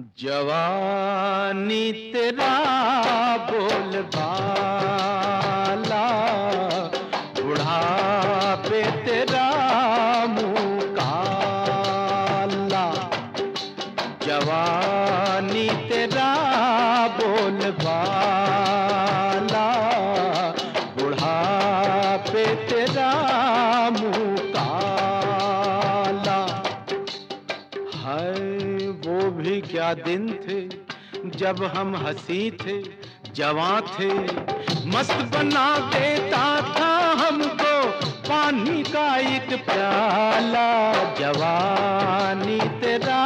जवानी तेरा बोलबाला, बुढ़ापे तेरा मुँह काला। जवानी तेरा बोलबाला, बुढ़ापे तेरा मुँह काला। हाय वो भी क्या दिन थे जब हम हंसी थे, जवां थे। मस्त बना देता था हमको पानी का एक प्याला। जवानी तेरा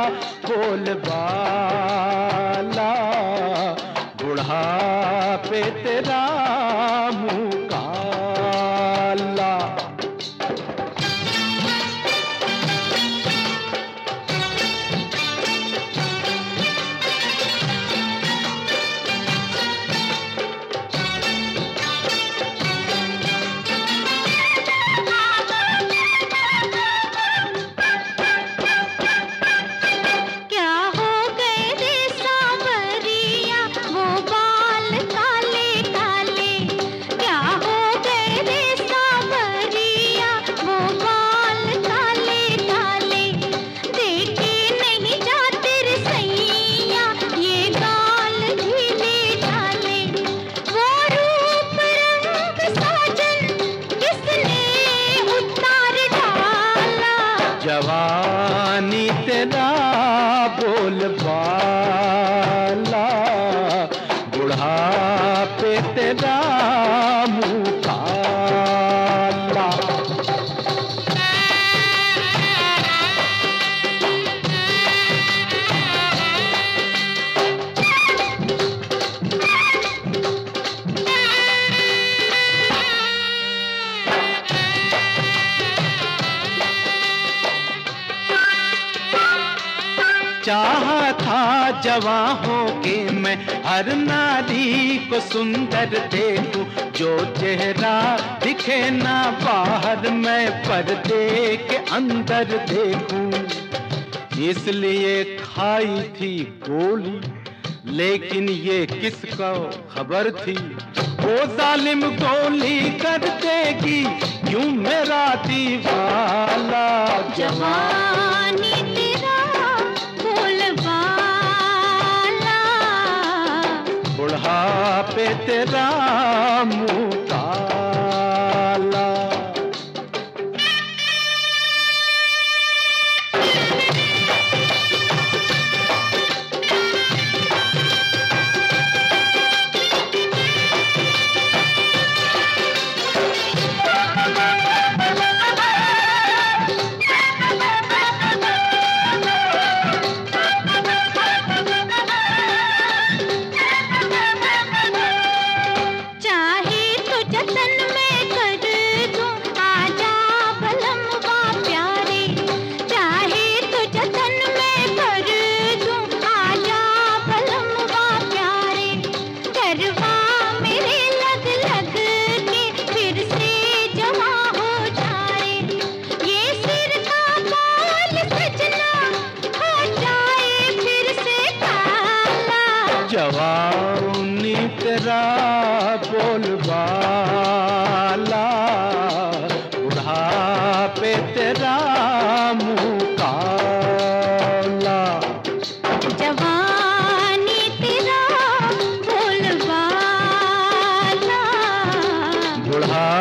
बोलबाला, बुढ़ापे तेरा मुँह काला। जवानी तेरा बोलबाला, बुढ़ापे तेरा मुँह काला। चाहा था जवां होके मैं हर नारी को सुंदर देखूं, जो चेहरा दिखे ना बाहर मैं पर्दे के अंदर देखूं। इसलिए खाई थी गोली, लेकिन ये किसको खबर थी। वो जालिम गोली कर देगी क्यों मेरा दीवाला। जवानी बुढ़ापे तेरा मुँह काला। जवानी तेरा बोलबाला, बुढ़ापे तेरा मुँह काला। जवानी तेरा बोलबाला, बुढ़ा